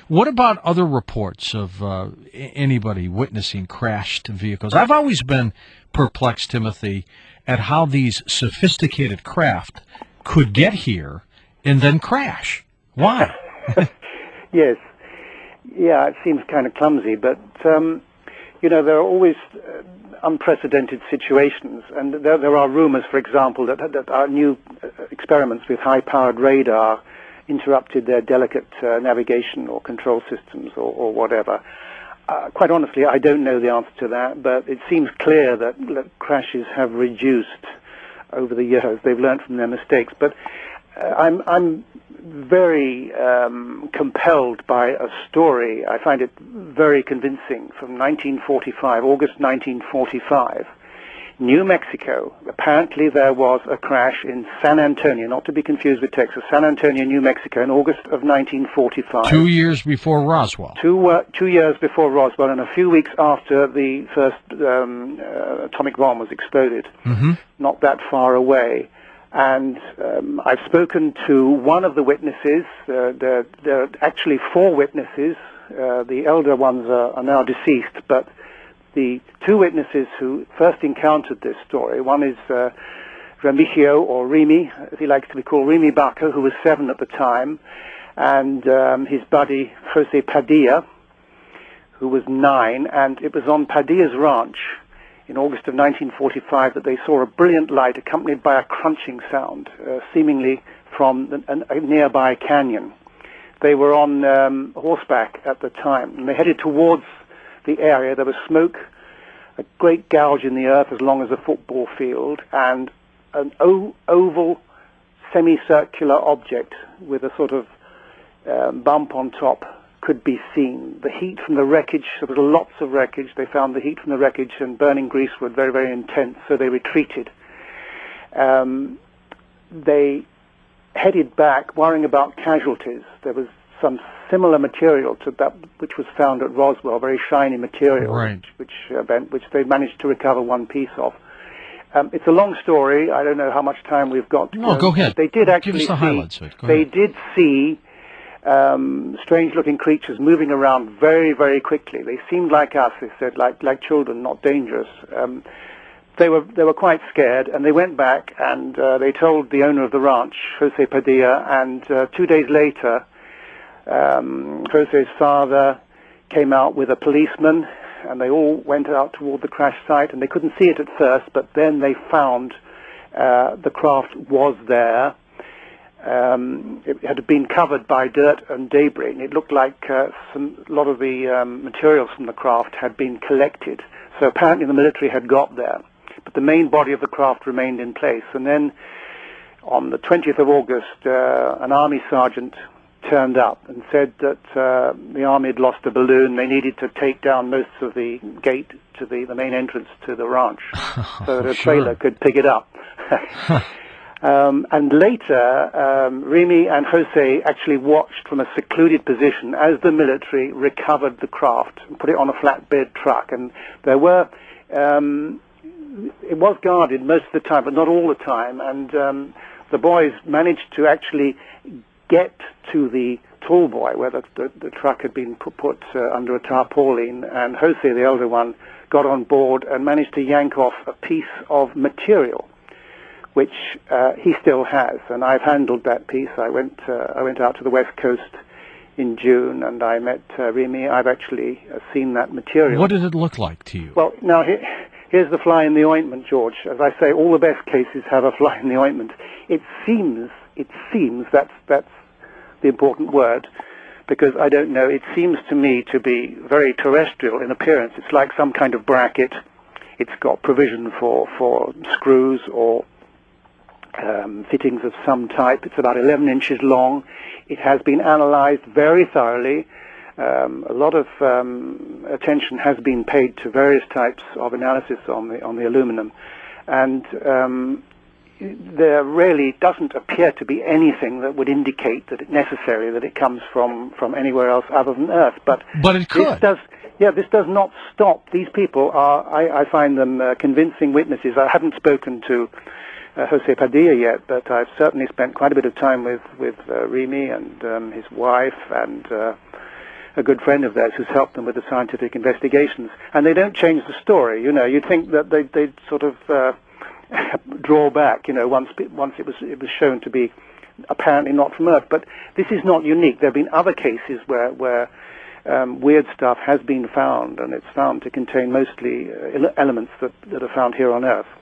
What about other reports of anybody witnessing crashed vehicles? I've always been perplexed, Timothy, at how these sophisticated craft could get here and then crash. Why? Yes. Yeah, it seems kind of clumsy, but, there are always unprecedented situations, and there are rumors, for example, that our new experiments with high-powered radar interrupted their delicate navigation or control systems or whatever. Quite honestly, I don't know the answer to that, but it seems clear that crashes have reduced over the years. They've learned from their mistakes. But I'm very compelled by a story. I find it very convincing from 1945, August 1945. New Mexico. Apparently there was a crash in San Antonio, not to be confused with Texas, San Antonio, New Mexico, in August of 1945. 2 years before Roswell. 2 years before Roswell, and a few weeks after the first atomic bomb was exploded, not that far away. And I've spoken to one of the witnesses. There are actually 4 witnesses. The elder ones are now deceased, but the 2 witnesses who first encountered this story, one is Remigio, or Remy, as he likes to be called, Remy Baca, who was 7 at the time, and his buddy Jose Padilla, who was 9, and it was on Padilla's ranch in August of 1945 that they saw a brilliant light accompanied by a crunching sound, seemingly from a nearby canyon. They were on horseback at the time, and they headed towards the area. There was smoke, a great gouge in the earth as long as a football field, and an oval semicircular object with a sort of bump on top could be seen. The heat from the wreckage, there was lots of wreckage. They found the heat from the wreckage and burning greasewood very, very intense, so they retreated. They headed back, worrying about casualties. There was some similar material to that which was found at Roswell, very shiny material, right, which they managed to recover one piece of. It's a long story. I don't know how much time we've got. No, go ahead. They did actually give us the highlights of it. Go they ahead. did see strange-looking creatures moving around very, very quickly. They seemed like us. They said, like children, not dangerous. They were quite scared, and they went back and they told the owner of the ranch, Jose Padilla, and 2 days later, Jose's father came out with a policeman, and they all went out toward the crash site, and they couldn't see it at first, but then they found the craft was there. It had been covered by dirt and debris, and it looked like a lot of the materials from the craft had been collected. So apparently the military had got there, but the main body of the craft remained in place. And then on the 20th of August, an army sergeant turned up and said that the army had lost a balloon. They needed to take down most of the gate to the main entrance to the ranch so that a trailer could pick it up. And later, Remy and Jose actually watched from a secluded position as the military recovered the craft and put it on a flatbed truck. And there were, it was guarded most of the time, but not all the time. And the boys managed to actually get to the tall boy where the truck had been put under a tarpaulin. And Jose, the elder one, got on board and managed to yank off a piece of material, which he still has, and I've handled that piece. I went out to the West Coast in June, and I met Remy. I've actually seen that material. What did it look like to you? Well, now here's the fly in the ointment, George. As I say, all the best cases have a fly in the ointment. It seems that's the important word, because I don't know. It seems to me to be very terrestrial in appearance. It's like some kind of bracket. It's got provision for screws or fittings of some type. It's about 11 inches long. It has been analyzed very thoroughly. A lot of attention has been paid to various types of analysis on the aluminum, and there really doesn't appear to be anything that would indicate that necessarily that it comes from anywhere else other than Earth. But it could. This does not stop. These people are, I find them convincing witnesses. I haven't spoken to Jose Padilla yet, but I've certainly spent quite a bit of time with Remy and his wife, and a good friend of theirs who's helped them with the scientific investigations, and they don't change the story. You know, you'd think that they'd sort of draw back. You know, once it was shown to be apparently not from Earth. But this is not unique. There have been other cases where weird stuff has been found, and it's found to contain mostly elements that are found here on Earth.